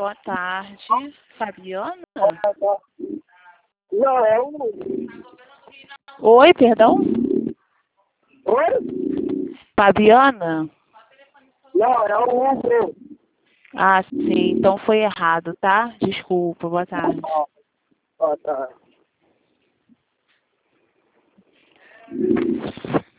Boa tarde. Fabiana? Não, é o... Oi, perdão? Oi? Fabiana? Não, é o Hugo. Ah, sim. Então foi errado, tá? Desculpa. Boa tarde. Boa tarde.